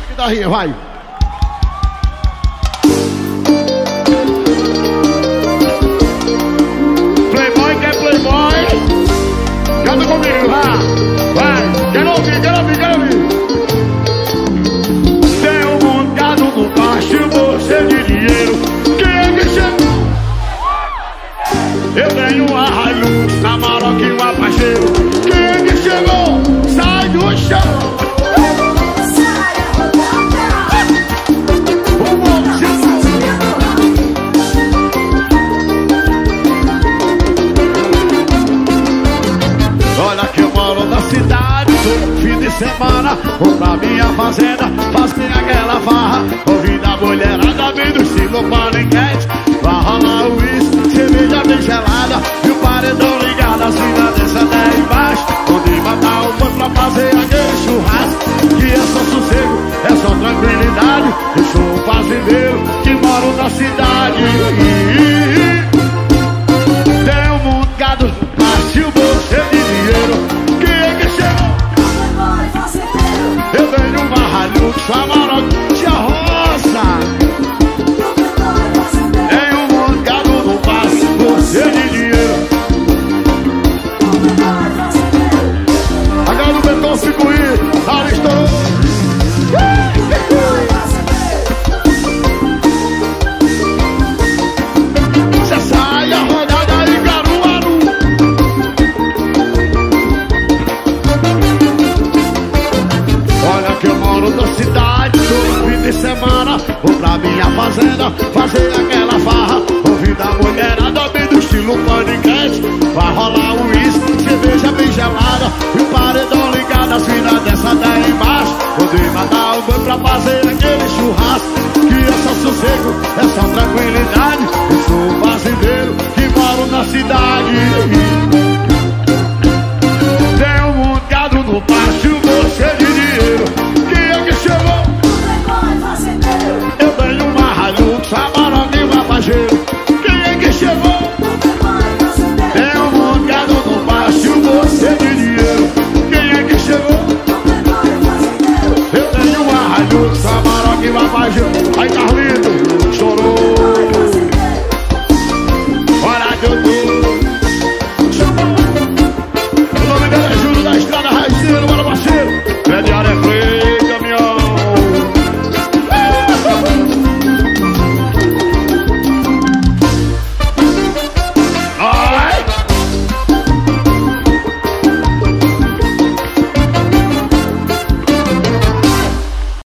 Guitarrinha, vai. Playboy, quer Playboy? Canta comigo, vai. Quero ouvir, quero ouvir, quero ouvir. Tenho montado no baixo, você de dinheiro. Quem é que chegou? Eu tenho uma Hilux, a Maroc e uma Pajero. Quem é que chegou? Sai do chão. Olha que eu moro na cidade, todo fim de semana vou pra minha fazenda, fazer aquela farra, ouvindo a mulherada bem do estilo paniquete. Vai rolar o uísque, cerveja bem gelada e o paredão ligado, as minas dessa até embaixo. Onde matar o boi pra fazer aquele churrasco, que é só sossego, é só tranquilidade. Eu sou um fazendeiro que moro na cidade. Tenho um mundo gado, mas se o bolso é de dinheiro. Quem é que chegou? Eu tenho uma Hilux, a Maroc e a Rosa. Tenho um mundo gado no passe, você de dinheiro. Agora o beton ficou aí, a estourou. Você sai a rodada em Caruaru. Olha que eu moro na cidade, todo fim de semana vou pra minha fazenda, fazer aquela farra, ouvindo a mulherada bem do estilo paniquete. Vai rolar o uísque, cerveja bem gelada e o paredão ligado, as minas dessa daí embaixo. Poder matar o boi pra fazer aquele churrasco, que é só sossego, é só tranquilidade. Eu sou um fazendeiro que moro na cidade. Tenho um mundo gado no pátio, você de dinheiro. Quem é que chegou? Eu tenho uma Hilux, a Maroc e uma Pajero. Quem é que chegou? Tenho um mundo gado no pátio, você de dinheiro. Quem é que chegou? Eu tenho uma Hilux, a Maroc e uma Pajero. Aí tá